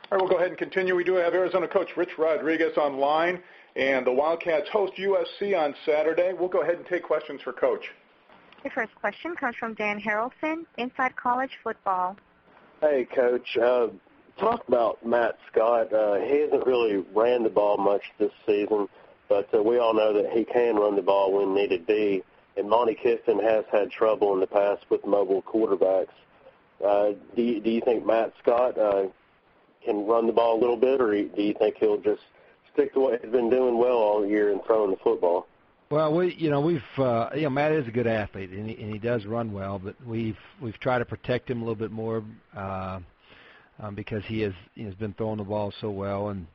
All right, we'll go ahead and continue. We do have Arizona coach Rich Rodriguez online, and the Wildcats host USC on Saturday. We'll go ahead and take questions for Coach. The first question comes from Dan Harrelson, Inside College Football. Hey, Coach. Talk about Matt Scott. He hasn't really ran the ball much this season, but we all know that he can run the ball when needed be, and Monty Kiffin has had trouble in the past with mobile quarterbacks. Do you think Matt Scott can run the ball a little bit, or do you think he'll just stick to what he's been doing well all year and throwing the football? Well, Matt is a good athlete, and he does run well, but we've tried to protect him a little bit more because he has been throwing the ball so well, and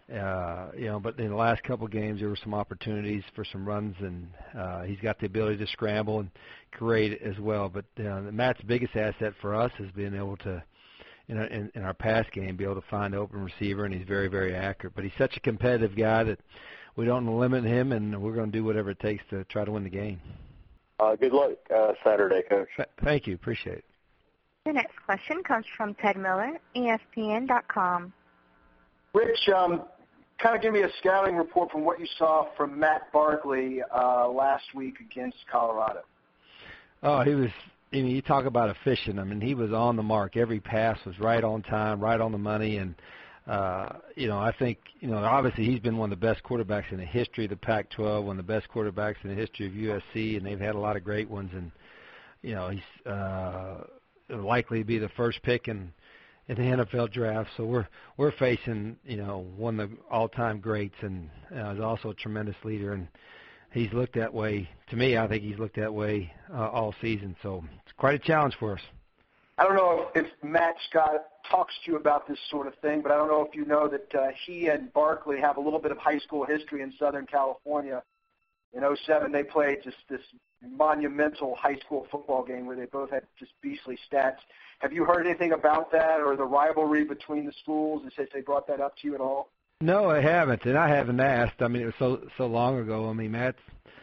but in the last couple of games there were some opportunities for some runs, and he's got the ability to scramble and create as well. But Matt's biggest asset for us has been able to, in our pass game, be able to find an open receiver, and he's very, very accurate. But he's such a competitive guy that we don't limit him, and we're going to do whatever it takes to try to win the game. Good luck Saturday, Coach. Thank you. Appreciate it. The next question comes from Ted Miller, ESPN.com. Rich, kind of give me a scouting report from what you saw from Matt Barkley last week against Colorado. Oh, he was. You talk about efficient. I mean, he was on the mark. Every pass was right on time, right on the money, and I think, obviously he's been one of the best quarterbacks in the history of the Pac-12, one of the best quarterbacks in the history of USC, and they've had a lot of great ones. And, he's likely to be the first pick in the NFL draft. So we're facing, one of the all-time greats, and is also a tremendous leader. And he's looked that way. To me, I think he's looked that way all season. So it's quite a challenge for us. I don't know if Matt Scott talks to you about this sort of thing, but I don't know if you know that he and Barkley have a little bit of high school history in Southern California. In 2007, they played just this monumental high school football game where they both had just beastly stats. Have you heard anything about that or the rivalry between the schools? Has they brought that up to you at all? No, I haven't, and I haven't asked. I mean, it was so long ago. I mean, Matt's,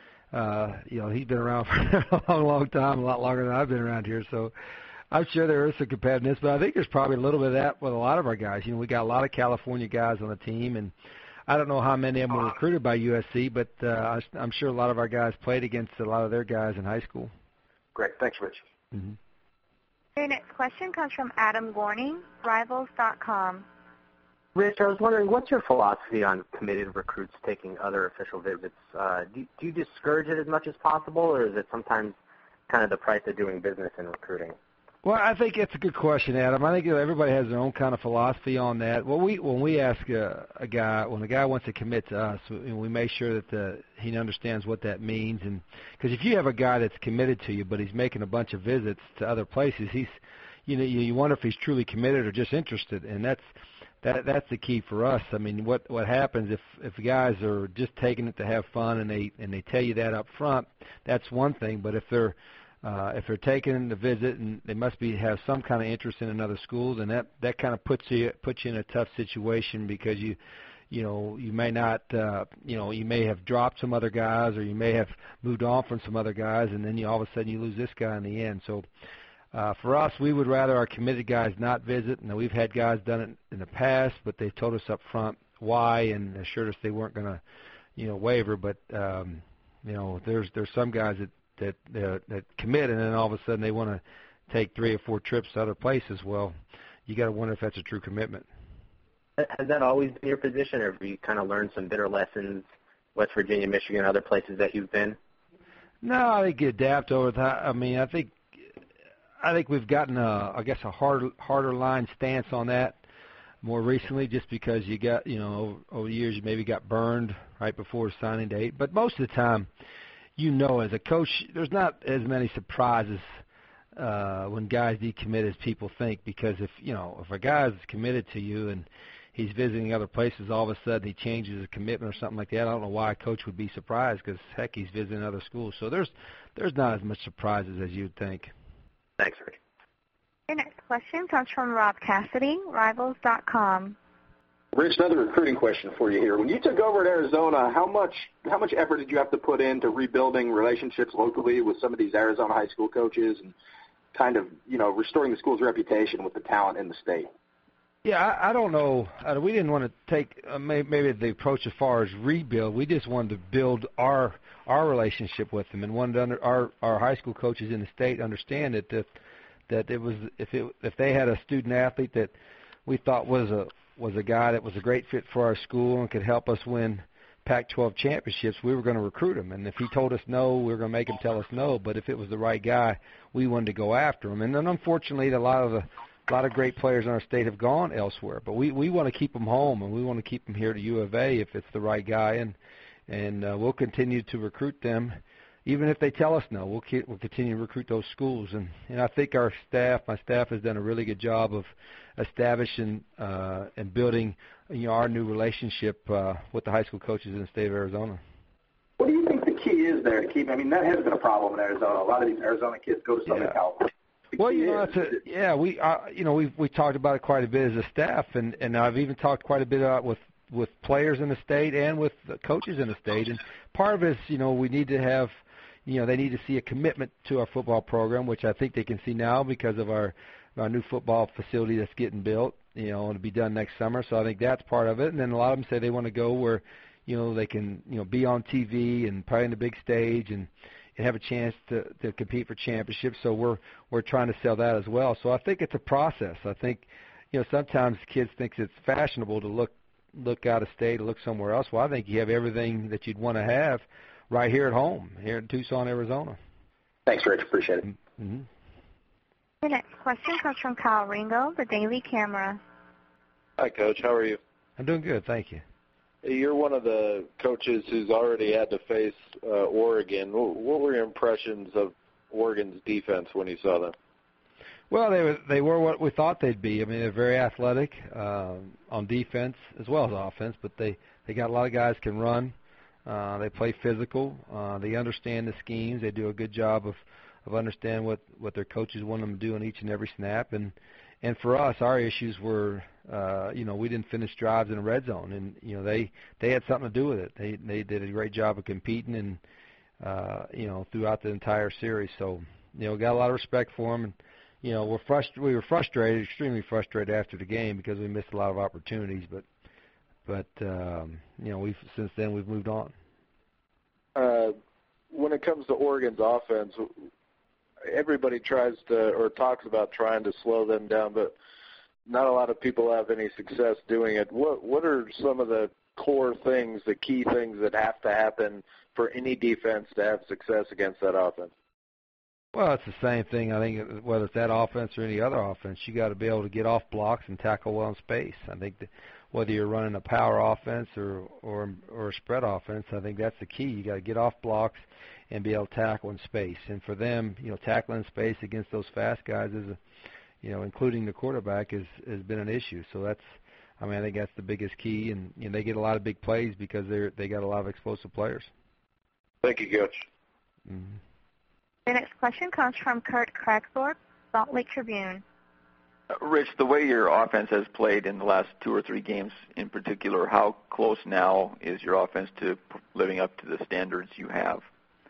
he's been around for a long time, a lot longer than I've been around here, so I'm sure there is some competitiveness, but I think there's probably a little bit of that with a lot of our guys. We got a lot of California guys on the team, and I don't know how many of them were recruited by USC, but I'm sure a lot of our guys played against a lot of their guys in high school. Great. Thanks, Rich. Mm-hmm. Your next question comes from Adam Gorning, Rivals.com. Rich, I was wondering, what's your philosophy on committed recruits taking other official visits? Do you discourage it as much as possible, or is it sometimes kind of the price of doing business in recruiting? Well, I think it's a good question, Adam. I think everybody has their own kind of philosophy on that. Well, when we ask a guy, when a guy wants to commit to us, we make sure that he understands what that means. And because if you have a guy that's committed to you, but he's making a bunch of visits to other places, you wonder if he's truly committed or just interested. And that's the key for us. I mean, what happens if guys are just taking it to have fun and they tell you that up front, that's one thing. But if they're taking the visit and they must have some kind of interest in another school, then that kind of puts you in a tough situation because you may not you may have dropped some other guys or you may have moved on from some other guys, and then all of a sudden you lose this guy in the end. So for us, we would rather our committed guys not visit. Now, we've had guys done it in the past, but they told us up front why and assured us they weren't going to waver. But there's some guys that commit, and then all of a sudden they want to take 3 or 4 trips to other places. Well, you got to wonder if that's a true commitment. Has that always been your position, or have you kind of learned some bitter lessons, West Virginia, Michigan, other places that you've been? No, I think you adapt over time. I mean, I think we've gotten a harder line stance on that more recently, just because you got over the years you maybe got burned right before signing date. But most of the time, as a coach, there's not as many surprises when guys decommit as people think, because if a guy's committed to you and he's visiting other places, all of a sudden he changes his commitment or something like that, I don't know why a coach would be surprised, because heck, he's visiting other schools. So there's not as much surprises as you'd think. Thanks, Rick. Your next question comes from Rob Cassidy, Rivals.com. Rich, another recruiting question for you here. When you took over at Arizona, how much effort did you have to put into rebuilding relationships locally with some of these Arizona high school coaches and kind of, restoring the school's reputation with the talent in the state? Yeah, I don't know. We didn't want to take maybe the approach as far as rebuild. We just wanted to build our relationship with them, and wanted our high school coaches in the state understand that it was if they had a student athlete that we thought was a guy that was a great fit for our school and could help us win Pac-12 championships, we were going to recruit him. And if he told us no, we were going to make him tell us no. But if it was the right guy, we wanted to go after him. And then unfortunately, a lot of great players in our state have gone elsewhere. But we want to keep them home, and we want to keep them here to U of A if it's the right guy. And we'll continue to recruit them, even if they tell us no. We'll continue to recruit those schools. And I think my staff has done a really good job of establishing and building our new relationship with the high school coaches in the state of Arizona. What do you think the key is there to keep? I mean, that has been a problem in Arizona. A lot of these Arizona kids go to Southern California. Well, we talked about it quite a bit as a staff, and I've even talked quite a bit about with players in the state and with the coaches in the state. And part of it is, we need to have, they need to see a commitment to our football program, which I think they can see now because of our new football facility that's getting built, and to be done next summer. So I think that's part of it. And then a lot of them say they want to go where, they can, be on TV and play in the big stage and have a chance to compete for championships. So we're trying to sell that as well. So I think it's a process. I think, sometimes kids think it's fashionable to look out of state or look somewhere else. Well, I think you have everything that you'd want to have right here at home, here in Tucson, Arizona. Thanks, Rich. Appreciate it. Mm-hmm. The next question comes from Kyle Ringo, the Daily Camera. Hi, Coach. How are you? I'm doing good, thank you. You're one of the coaches who's already had to face Oregon. What were your impressions of Oregon's defense when you saw them? Well, they were what we thought they'd be. I mean, they're very athletic on defense as well as offense, but they got a lot of guys can run. They play physical. They understand the schemes. They do a good job of understanding what their coaches want them to do in each and every snap. And for us, our issues were, we didn't finish drives in the red zone, and they had something to do with it. They did a great job of competing and throughout the entire series. So got a lot of respect for them, and we were frustrated, extremely frustrated after the game because we missed a lot of opportunities. But since then we've moved on. When it comes to Oregon's offense, everybody tries to or talks about trying to slow them down, but not a lot of people have any success doing it. What are some of the core things, the key things that have to happen for any defense to have success against that offense? Well, it's the same thing. I think whether it's that offense or any other offense, you got to be able to get off blocks and tackle well in space. I think that whether you're running a power offense or a spread offense, I think that's the key. You got to get off blocks and be able to tackle in space. And for them, tackling in space against those fast guys is, including the quarterback, has been an issue. So I think that's the biggest key. And they get a lot of big plays because they got a lot of explosive players. Thank you, Coach. Mm-hmm. The next question comes from Kurt Cragthorpe, Salt Lake Tribune. Rich, the way your offense has played in the last 2 or 3 games in particular, how close now is your offense to living up to the standards you have?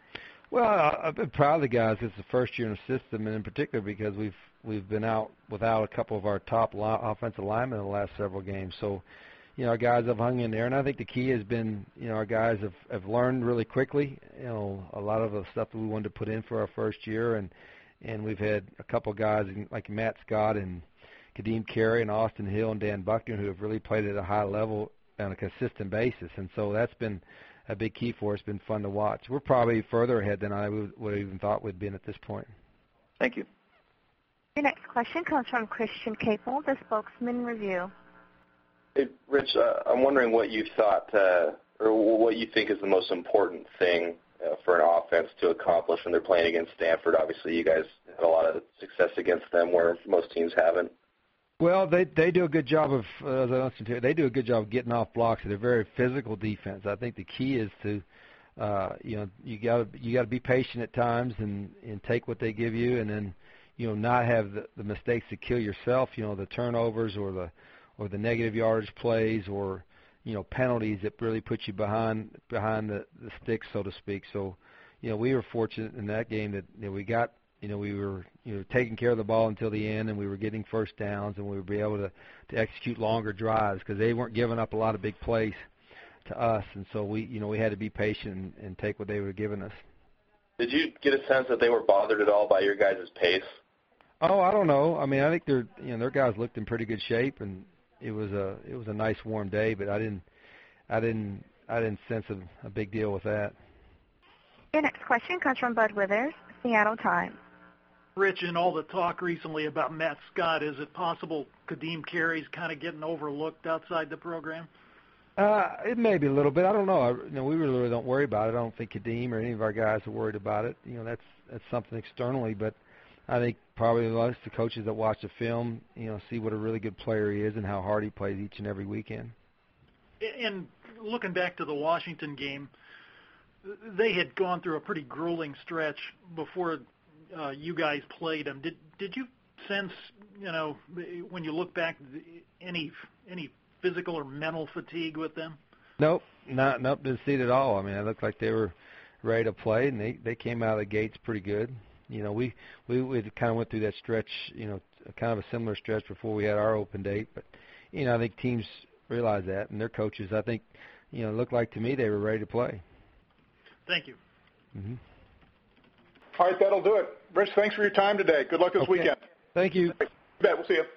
Well, I've been proud of the guys. It's the first year in the system, and in particular because we've been out without a couple of our top offensive linemen in the last several games. So, our guys have hung in there, and I think the key has been, our guys have learned really quickly, a lot of the stuff that we wanted to put in for our first year, and we've had a couple of guys like Matt Scott and Kadeem Carey and Austin Hill and Dan Buckner who have really played at a high level on a consistent basis, and so that's been a big key for us. It's been fun to watch. We're probably further ahead than I would have even thought we'd been at this point. Thank you. Your next question comes from Christian Capel, the Spokesman Review. Hey, Rich, I'm wondering what you thought or what you think is the most important thing for an offense to accomplish when they're playing against Stanford. Obviously, you guys had a lot of success against them where most teams haven't. Well, they do a good job of, as I mentioned here, they do a good job of getting off blocks. They're a very physical defense. I think the key is to, you got to be patient at times and take what they give you, and then, not have the mistakes that kill yourself. The turnovers or the negative yardage plays or penalties that really put you behind the sticks, so to speak. So, we were fortunate in that game that we got we were taking care of the ball until the end, and we were getting first downs, and we would be able to execute longer drives because they weren't giving up a lot of big plays to us, and so we had to be patient and take what they were giving us. Did you get a sense that they were bothered at all by your guys' pace? Oh, I don't know. I mean, I think their guys looked in pretty good shape, and it was a nice warm day, but I didn't sense a big deal with that. Your next question comes from Bud Withers, Seattle Times. Rich, in all the talk recently about Matt Scott, is it possible Kadeem Carey's kind of getting overlooked outside the program? It may be a little bit. I don't know. We really don't worry about it. I don't think Kadeem or any of our guys are worried about it. That's something externally, but I think probably most of the coaches that watch the film, see what a really good player he is and how hard he plays each and every weekend. And looking back to the Washington game, they had gone through a pretty grueling stretch before you guys played them. Did you sense, when you look back, any physical or mental fatigue with them? Nope, didn't see it at all. I mean, it looked like they were ready to play, and they came out of the gates pretty good. We kind of went through that stretch, kind of a similar stretch before we had our open date. But, I think teams realize that, and their coaches, I think, it looked like to me they were ready to play. Thank you. Mm-hmm. All right, that'll do it. Rich, thanks for your time today. Good luck this weekend. Thank you. You bet. We'll see you.